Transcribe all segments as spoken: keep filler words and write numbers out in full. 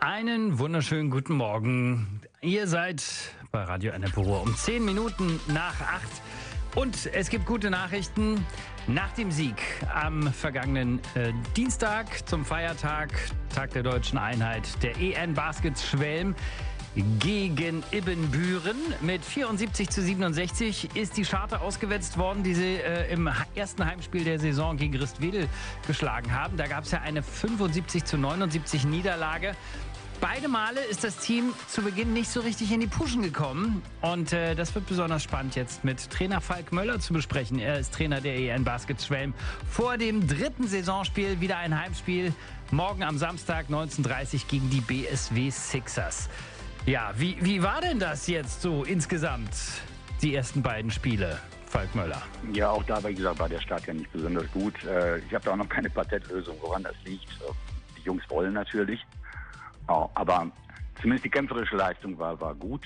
Einen wunderschönen guten Morgen. Ihr seid bei Radio Ennepe Ruhr um zehn Minuten nach acht. Und es gibt gute Nachrichten. Nach dem Sieg am vergangenen äh, Dienstag zum Feiertag, Tag der Deutschen Einheit, der E N Baskets Schwelm gegen Ibbenbüren mit vierundsiebzig zu siebenundsechzig ist die Scharte ausgewetzt worden, die sie äh, im ersten Heimspiel der Saison gegen Ristwedel geschlagen haben. Da gab es ja eine fünfundsiebzig zu neunundsiebzig Niederlage. Beide Male ist das Team zu Beginn nicht so richtig in die Puschen gekommen. Und äh, das wird besonders spannend jetzt mit Trainer Falk Möller zu besprechen. Er ist Trainer der E N Baskets Schwelm. Vor dem dritten Saisonspiel wieder ein Heimspiel. Morgen am Samstag neunzehn Uhr dreißig gegen die B S W Sixers. Ja, wie, wie war denn das jetzt so insgesamt, die ersten beiden Spiele, Falk Möller? Ja, auch da, wie gesagt, war der Start ja nicht besonders gut. Ich habe da auch noch keine Patentlösung, woran das liegt. Die Jungs wollen natürlich, aber zumindest die kämpferische Leistung war, war gut.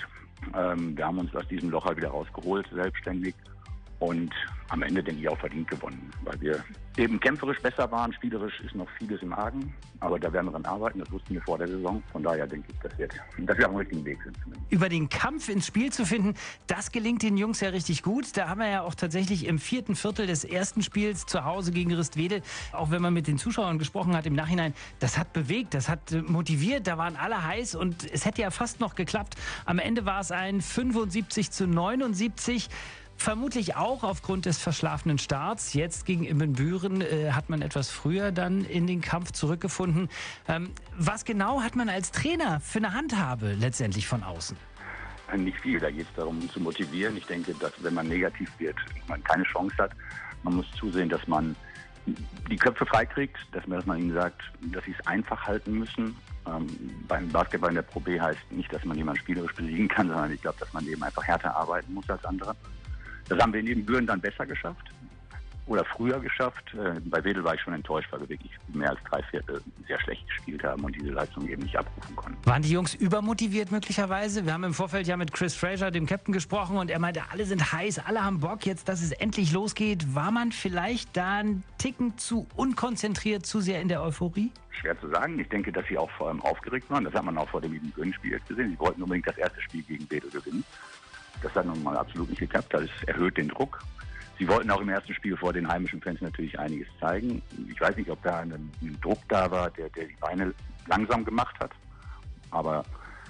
Wir haben uns aus diesem Loch halt wieder rausgeholt, selbstständig. Und am Ende denke ich auch verdient gewonnen, weil wir eben kämpferisch besser waren. Spielerisch ist noch vieles im Argen, aber da werden wir dran arbeiten. Das wussten wir vor der Saison. Von daher denke ich, dass wir, dass wir auf dem richtigen Weg sind. Über den Kampf ins Spiel zu finden, das gelingt den Jungs ja richtig gut. Da haben wir ja auch tatsächlich im vierten Viertel des ersten Spiels zu Hause gegen Ristwedel, auch wenn man mit den Zuschauern gesprochen hat im Nachhinein, das hat bewegt, das hat motiviert, da waren alle heiß und es hätte ja fast noch geklappt. Am Ende war es ein fünfundsiebzig zu neunundsiebzig. Vermutlich auch aufgrund des verschlafenen Starts. Jetzt gegen Ibbenbüren äh, hat man etwas früher dann in den Kampf zurückgefunden. Ähm, was genau hat man als Trainer für eine Handhabe letztendlich von außen? Nicht viel, da geht es darum, zu motivieren. Ich denke, dass wenn man negativ wird, man keine Chance hat. Man muss zusehen, dass man die Köpfe freikriegt, dass man, dass man ihnen sagt, dass sie es einfach halten müssen. Ähm, beim Basketball in der Pro B heißt nicht, dass man jemanden spielerisch besiegen kann, sondern ich glaube, dass man eben einfach härter arbeiten muss als andere. Das haben wir in Ibbenbüren dann besser geschafft oder früher geschafft. Bei Wedel war ich schon enttäuscht, weil wir wirklich mehr als drei Viertel sehr schlecht gespielt haben und diese Leistung eben nicht abrufen konnten. Waren die Jungs übermotiviert möglicherweise? Wir haben im Vorfeld ja mit Chris Fraser, dem Captain, gesprochen und er meinte, alle sind heiß, alle haben Bock jetzt, dass es endlich losgeht. War man vielleicht da einen Ticken zu unkonzentriert, zu sehr in der Euphorie? Schwer zu sagen. Ich denke, dass sie auch vor allem aufgeregt waren. Das hat man auch vor dem Ibbenbüren-Spiel jetzt gesehen. Sie wollten unbedingt das erste Spiel gegen Wedel gewinnen. Das hat nun mal absolut nicht geklappt. Das erhöht den Druck. Sie wollten auch im ersten Spiel vor den heimischen Fans natürlich einiges zeigen. Ich weiß nicht, ob da ein, ein Druck da war, der, der die Beine langsam gemacht hat. Aber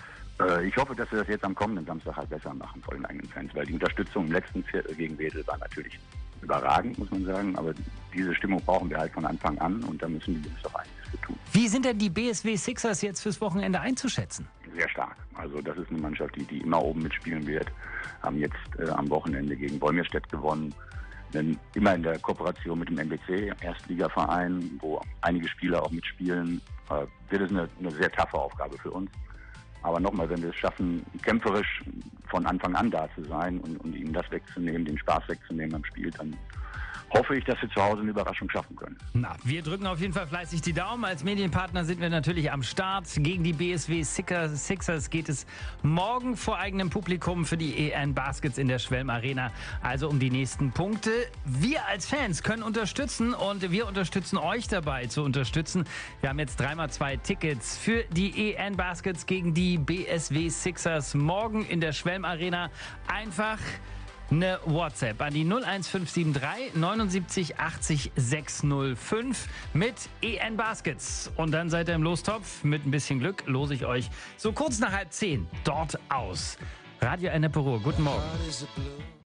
äh, ich hoffe, dass wir das jetzt am kommenden Samstag halt besser machen vor den eigenen Fans. Weil die Unterstützung im letzten Viertel gegen Wedel war natürlich überragend, muss man sagen. Aber diese Stimmung brauchen wir halt von Anfang an und da müssen die Jungs auch einiges für tun. Wie sind denn die B S W Sixers jetzt fürs Wochenende einzuschätzen? Sehr stark. Also das ist eine Mannschaft, die, die immer oben mitspielen wird. Haben jetzt äh, am Wochenende gegen Wolmirstedt gewonnen. Denn immer in der Kooperation mit dem M B C, Erstligaverein, wo einige Spieler auch mitspielen, äh, wird es eine, eine sehr taffe Aufgabe für uns. Aber nochmal, wenn wir es schaffen, kämpferisch von Anfang an da zu sein und, und ihnen das wegzunehmen, den Spaß wegzunehmen am Spiel, dann hoffe ich, dass wir zu Hause eine Überraschung schaffen können. Na, wir drücken auf jeden Fall fleißig die Daumen. Als Medienpartner sind wir natürlich am Start. Gegen die B S W Sixers geht es morgen vor eigenem Publikum für die E N Baskets in der Schwelm Arena. Also um die nächsten Punkte. Wir als Fans können unterstützen und wir unterstützen euch dabei zu unterstützen. Wir haben jetzt dreimal zwei Tickets für die E N Baskets gegen die B S W Sixers morgen in der Schwelm Arena. Einfach eine WhatsApp an die null eins fünf sieben drei neunundsiebzig achtzig sechshundertfünf mit E N Baskets. Und dann seid ihr im Lostopf. Mit ein bisschen Glück lose ich euch so kurz nach halb zehn dort aus. Radio Ennepe Ruhr, guten Morgen.